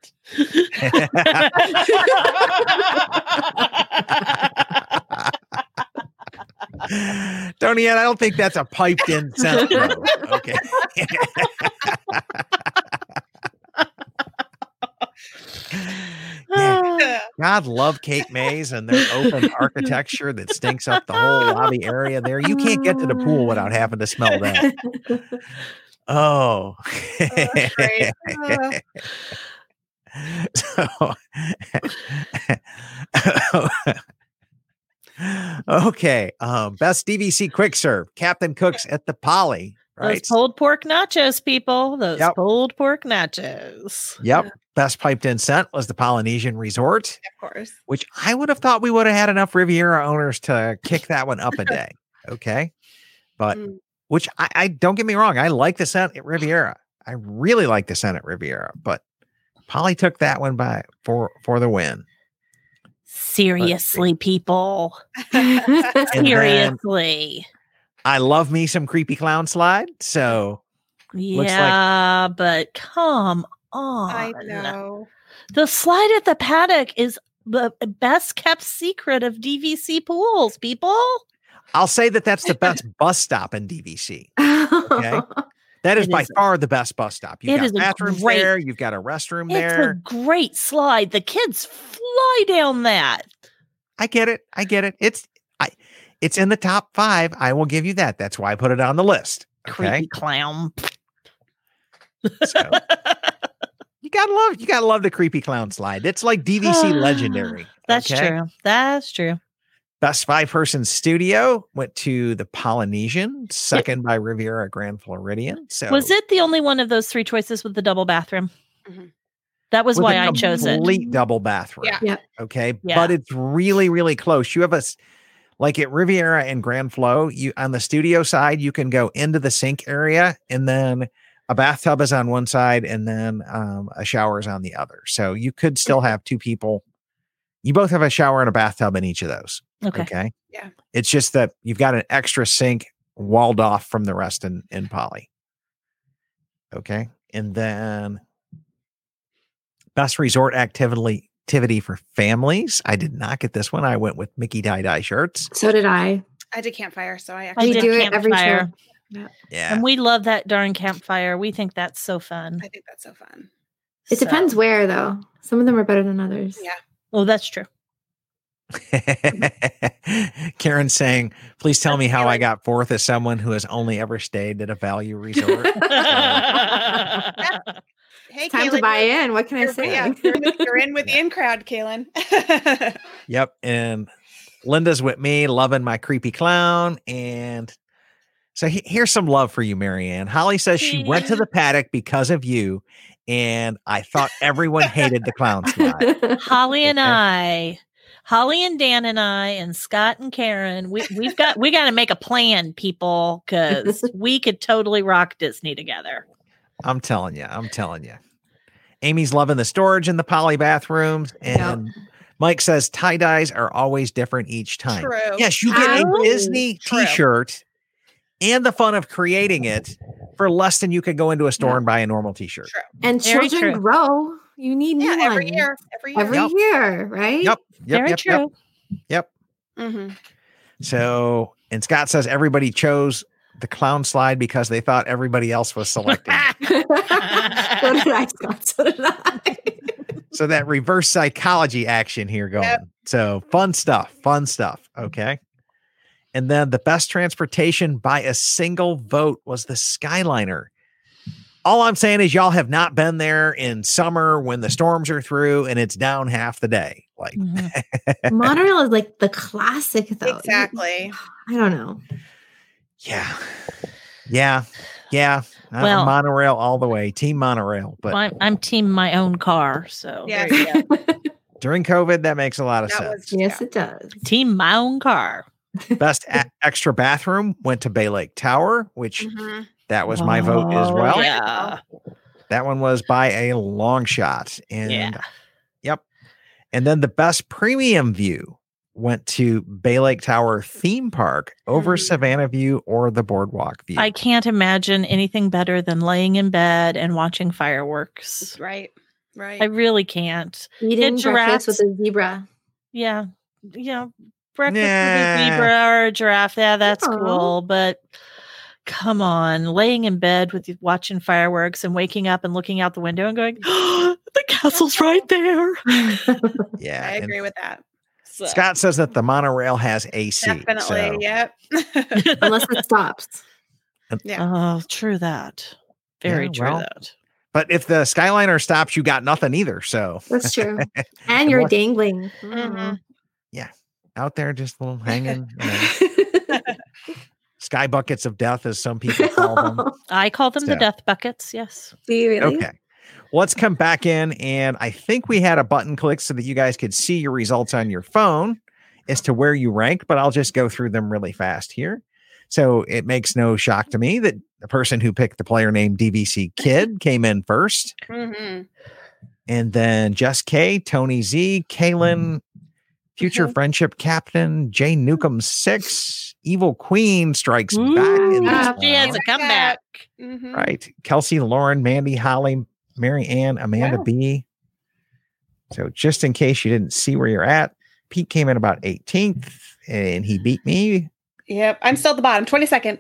Tony, I don't think that's a piped in scent. Bro. Okay. Yeah. God love Cape Mays and their open architecture that stinks up the whole lobby area there. You can't get to the pool without having to smell that. Oh. Oh, that's great. Oh. so, okay. Um, best D V C quick serve, Captain Cook's at the Poly, right? Those pulled pork nachos, people. Those Yep. pulled pork nachos. Yep. Best piped in scent was the Polynesian Resort, Of course. which I would have thought we would have had enough Riviera owners to kick that one up a day. Okay. But Mm. which I, I don't get me wrong. I like the scent at Riviera. I really like the scent at Riviera, but Polly took that one by for, for the win. Seriously, people. And then Seriously. I love me some creepy clown slide. So Looks like- Yeah, but come I on. know. The slide at the paddock is the best kept secret of D V C pools, people. I'll say that that's the best bus stop in D V C. Okay. That is It by is- far the best bus stop. You've it got is a bathrooms great- there. You've got a restroom It's there. a great slide. The kids fly down that. I get it. I get it. It's I it's in the top five. I will give you that. That's why I put it on the list. Okay. Creepy clown. So you gotta love you gotta love the creepy clown slide. It's like D V C legendary. That's okay? true. That's true. Best five person studio went to the Polynesian, second by Riviera Grand Floridian. So Was it the only one of those three choices with the double bathroom? Mhm. That was with why a I chose it. complete double bathroom. Yeah. Yeah. Okay. Yeah. But it's really, really close. You have a s- like at Riviera and Grand Flow, you on the studio side, you can go into the sink area and then a bathtub is on one side and then um, a shower is on the other. So you could still have two people. You both have a shower and a bathtub in each of those. Okay. Okay. Yeah. It's just that you've got an extra sink walled off from the rest in, in Poly. Okay. And then best resort activity activity for families. I did not get this one. I went with Mickey Tie Dye shirts. So did I. I did campfire, so I I actually We did do it every campfire. trip. Yeah. And we love that darn campfire. We think that's so fun. I think that's so fun. It So- depends where, though. Some of them are better than others. Yeah. Oh, that's true. Karen saying, please tell me how I got fourth as someone who has only ever stayed at a value resort. Hey, Time to Kaylin, buy you're- in. What can I you're- say? yeah, you're, in the- you're in with the in crowd, Kaylin. Yep. And Linda's with me, loving my creepy clown. And so he- here's some love for you, Marianne. Holly says she went to the paddock because of you. And I thought everyone hated the clown slide. Holly and Okay. I, Holly and Dan and I and Scott and Karen, we we've got we got to make a plan, people, because we could totally rock Disney together. I'm telling you, I'm telling you. Amy's loving the storage in the poly bathrooms, and yep. Mike says tie dyes are always different each time. True. Yes, you get Oh, a Disney true. T-shirt and the fun of creating it for less than you could go into a store yeah. and buy a normal T-shirt. True. And Very children true. grow. You need new Yeah, every ones. year. Every year. Every Yep. year, right? Yep. Yep. Very yep, true. Yep. Yep. Mm-hmm. So, and Scott says everybody chose the clown slide because they thought everybody else was selecting. So did I, Scott. So did I. So that reverse psychology action here going. Yep. So fun stuff, fun stuff. Okay. And then the best transportation by a single vote was the Skyliner. All I'm saying is y'all have not been there in summer when the storms are through and it's down half the day. Like Mm-hmm. Monorail is like the classic, though. Exactly. I don't know. Yeah. Yeah. Yeah. I'm Well- monorail all the way. Team monorail. But I'm, I'm team my own car, so Yeah. there you go. during COVID, that makes a lot of That sense. was Yes, yeah. it does. Team my own car. Best a- extra bathroom went to Bay Lake Tower, which Mhm. that was my vote as Oh, well. Yeah. That one was by a long shot. And Yeah. yep. And then the best premium view went to Bay Lake Tower theme park over Mhm. Savannah View or the Boardwalk View. I can't imagine anything better than laying in bed and watching fireworks. Right. Right. I really can't. Eating giraffes. breakfast with a zebra. Yeah. You know, breakfast with Nah. a zebra or a giraffe. Yeah, that's Aw. cool. But come on, laying in bed with you watching fireworks and waking up and looking out the window and going, oh, the castle's right there. yeah. I and agree with that. So, Scott says that the monorail has A C. Definitely. so- Yep. Unless it stops. Yeah. Oh, true that. Very Yeah, true well, that. But if the Skyliner stops, you got nothing either. So That's true. And you're what- dangling. Mhm. out there just a little hanging, you know, sky buckets of death, as some people call them. I call them the So- death buckets. Yes. Do you really? Okay. Let's come back in. And I think we had a button click so that you guys could see your results on your phone as to where you rank, but I'll just go through them really fast here. So it makes no shock to me that the person who picked the player name D V C Kid came in first. Mhm. And then Jess K, Tony Z, Kaylin, Future Mhm. Friendship Captain, Jane Newcomb six, Evil Queen strikes Ooh, back in yeah, this she has round. a comeback. Mhm. Right. Kelsey, Lauren, Mandy, Holly, Mary Ann, Amanda Wow. B. So just in case you didn't see where you're at, Pete came in about eighteenth and he beat me. Yep. I'm still at the bottom. twenty-second.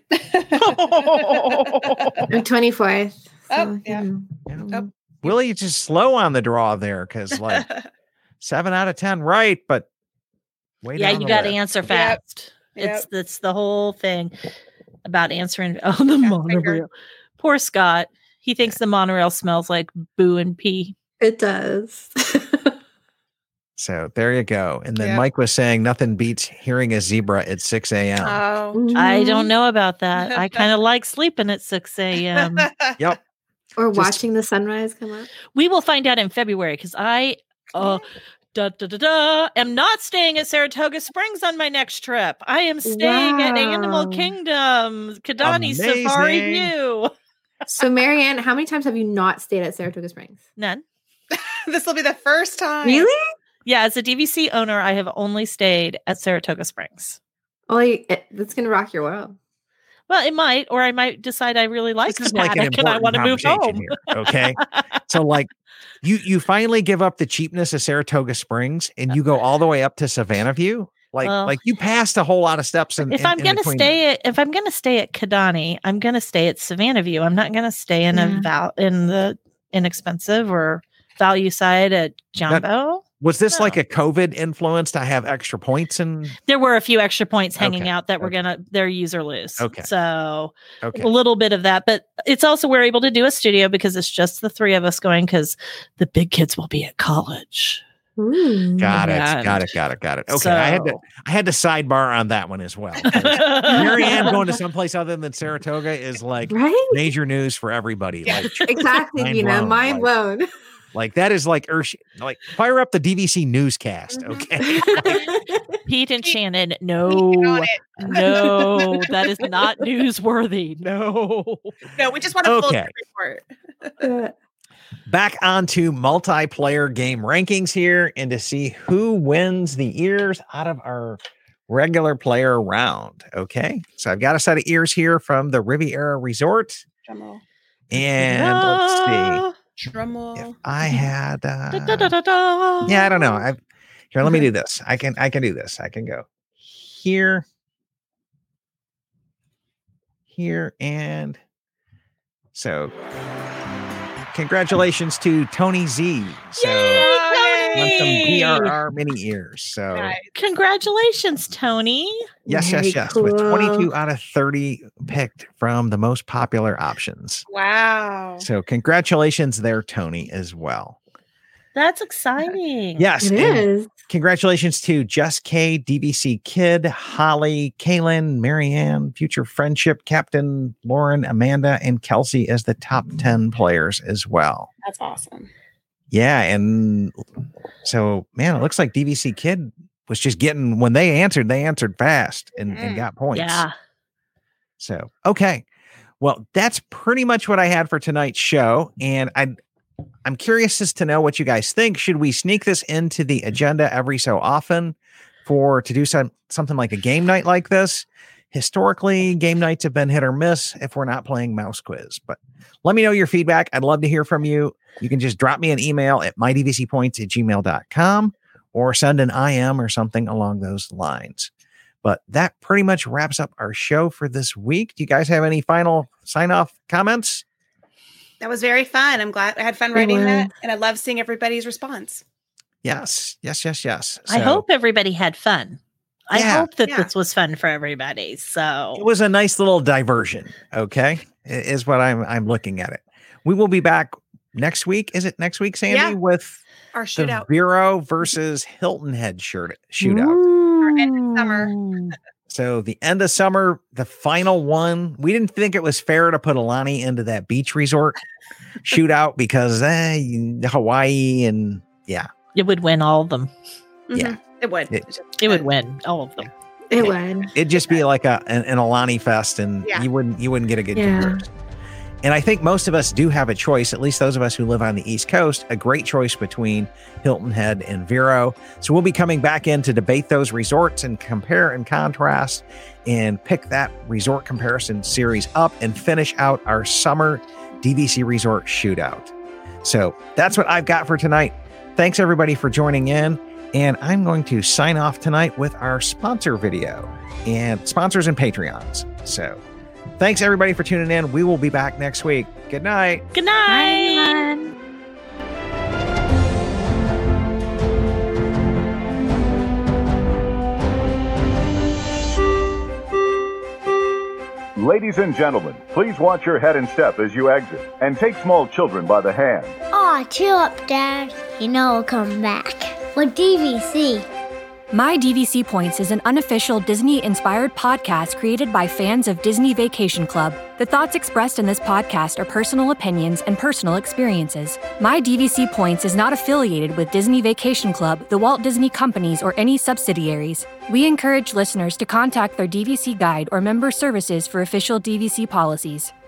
I'm twenty-fourth. Oh, yeah. you Yeah. know. Oh. Willie is just slow on the draw there because like seven out of ten right, but way Yeah, down you the got to list. answer Yep. fast. Yep. It's that's the whole thing about answering. Oh, the Yeah, monorail. figured. Poor Scott. He thinks the monorail smells like boo and pee. It does. So there you go. And then Yep. Mike was saying nothing beats hearing a zebra at six a.m. Oh. I don't know about that. I kind of like sleeping at six a.m. Yep. Or Just- watching the sunrise come up. We will find out in February because I uh da, da, da, da, am not staying at Saratoga Springs on my next trip. I am staying at Animal Wow. Kingdom, Kidani Safari Amazing. View. So, Marianne, how many times have you not stayed at Saratoga Springs? None. This will be the first time. Really? Yeah, as a D V C owner, I have only stayed at Saratoga Springs. Oh, you- it, that's gonna rock your world. Well, it might, or I might decide I really like This is the like an paddock and I want important to move conversation home. here. Okay. So like you you finally give up the cheapness of Saratoga Springs and you go all the way up to Savannah View. Like Well, like you passed a whole lot of steps in, If in- I'm in gonna between stay there. at if I'm gonna stay at Kidani, I'm gonna stay at Savannah View. I'm not gonna stay in Yeah. a val in the inexpensive or value side at Jumbo. Was this like No. a COVID influenced? I have extra points and There were a few extra points hanging Okay, out that were okay. gonna they're user lose. Okay. So okay. a little bit of that, but it's also we're able to do a studio because it's just the three of us going because the big kids will be at college. Ooh. Got it. and Got it. Got it. Got it. Okay. I had to So- I had to sidebar on that one as well. Marianne going to someplace other than Saratoga is like Right? major news for everybody. Yeah. Like Exactly, Mind Gina. blown, Mind like- blown. Like that is like Ursh, like fire up the D V C newscast, okay? Pete and Shannon, Got no, it. no, that is not newsworthy. No. No, we just want a full Okay. report. Back onto multiplayer game rankings here and to see who wins the ears out of our regular player round. Okay. So I've got a set of ears here from the Riviera Resort. Drum roll. And let's see. Drum roll. If I had uh, Da, da, da, da, da. yeah, I don't know. I here, let me do this. I can I can do this. I can go here, here, and so congratulations to Tony Z. So on some B R R mini ears. So Nice. Congratulations, Tony. yes, Very yes, yes. With cool. twenty-two out of thirty picked from the most popular options. Wow. So congratulations there, Tony, as well. That's exciting. Yes. It and is. Congratulations to Just K, D B C Kid, Holly, Kaylin, Marianne, Future Friendship, Captain, Lauren, Amanda, and Kelsey as the top ten players as well. That's awesome. Yeah. And so, man, it looks like D B C Kid was just getting, when they answered, they answered fast and, and Mm. got points. Yeah. So, okay. Well, that's pretty much what I had for tonight's show. And I, I'm curious as to know what you guys think. Should we sneak this into the agenda every so often for to do some something like a game night like this? Historically, game nights have been hit or miss if we're not playing Mouse Quiz. But let me know your feedback. I'd love to hear from you. You can just drop me an email at my d v c points at gmail dot com or send an I M or something along those lines. But that pretty much wraps up our show for this week. Do you guys have any final sign-off comments? That was very fun. I'm glad I had fun It writing was. that, and I love seeing everybody's response. Yes, yes, yes, yes. I So, hope everybody had fun. I Yeah, hope that yeah. this was fun for everybody. So it was a nice little diversion. Okay, I- is what I'm I'm looking at it. We will be back next week. Is it next week, Sandy? Yeah. With Our the shootout. Vero versus Hilton Head shirt shootout. Ooh. end of summer. So the end of summer, the final one. We didn't think it was fair to put Alani into that beach resort shootout because eh, Hawaii and yeah, It would win all of them. Yeah. Mhm. It would. It- It's just- It would win all of them. It would. it'd just be like a an, an Alani fest, and Yeah. you wouldn't you wouldn't get a good Yeah. comparison. And I think most of us do have a choice, at least those of us who live on the East Coast, a great choice between Hilton Head and Vero. So we'll be coming back in to debate those resorts and compare and contrast and pick that resort comparison series up and finish out our summer D V C resort shootout. So that's what I've got for tonight. Thanks everybody for joining in. And I'm going to sign off tonight with our sponsor video and sponsors and Patreons. So thanks everybody for tuning in. We will be back next week. Good night. Good night. Bye. Ladies and gentlemen, please watch your head and step as you exit, and take small children by the hand. Aw, chill up, Dad. You know I'll come back. With D V C. My D V C Points is an unofficial Disney-inspired podcast created by fans of Disney Vacation Club. The thoughts expressed in this podcast are personal opinions and personal experiences. My D V C Points is not affiliated with Disney Vacation Club, the Walt Disney Companies, or any subsidiaries. We encourage listeners to contact their D V C guide or member services for official D V C policies.